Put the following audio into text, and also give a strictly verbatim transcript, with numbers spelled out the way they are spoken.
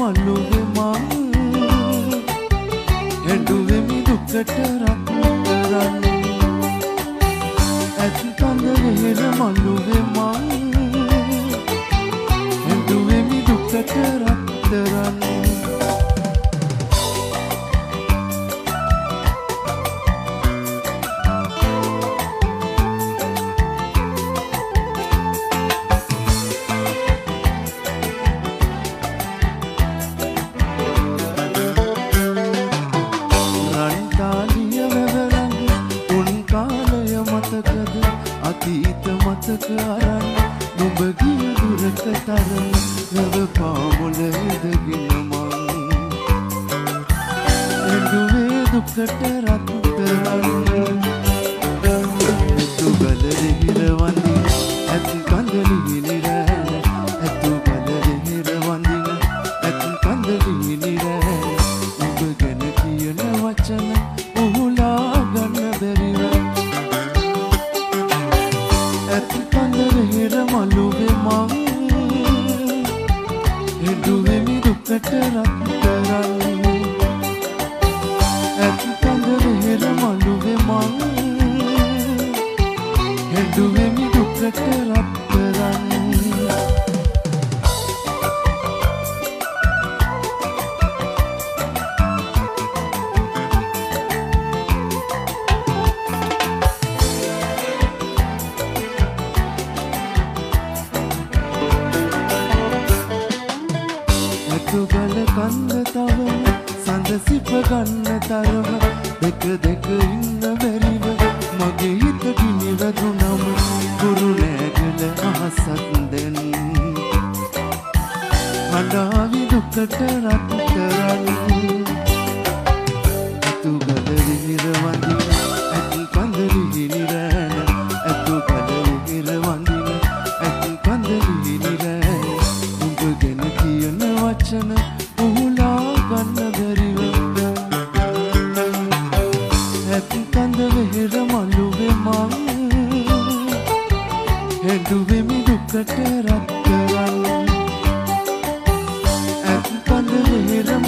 මළුවේ මං හැඬුවෙමි දුකට රත්තරන් ඇත් කඳ වෙහෙර මළුවේ මං හැඬුවෙමි දුකට රත්තරන් අතීත මතක අරන් නුඹ ගිය දුරක තරම් රව පාමුල ඉඳගෙන මං එඬුවේ දුකට රත්තරන් ඇතු ගල දෙහිර වඳින ඇත් කඳලි නිරෑන ඇතු ගල දෙහිර වඳින ඇත් කඳලි නිරෑන නුඹ ගැන කියන වචන උහුලා ගන්න බැරිව ඇත් කඳ වෙහෙර මළුවේ මං හැඬුවෙමි දුකට රත්තරන් ඇත් කඳ වෙහෙර මළුවේ මං හැඬුවෙමි දුකට රත්තරන් ගල කන්න තවම සඳ සිප ගන්න තරම දෙක දෙක ඉන්න බැරිව මගේ හිත ගිනි වැදුනම කුරු නෑගල අහසක් දෙන් හඬාවි දුකට රත්තරන් ඇතු ගල විහිර වඳින ඇත් කඳලි නිරෑන ඇතු ගල විහිර වඳින ඇත් කඳලි නිරෑන උඹ ගැන කියන වචන උහුලා ගන්න බැරිව ඇත් කඳ වෙහෙර මළුවේ මං හැඬුවෙමි දුකට රත්තරන් ඇත් කඳ වෙහෙර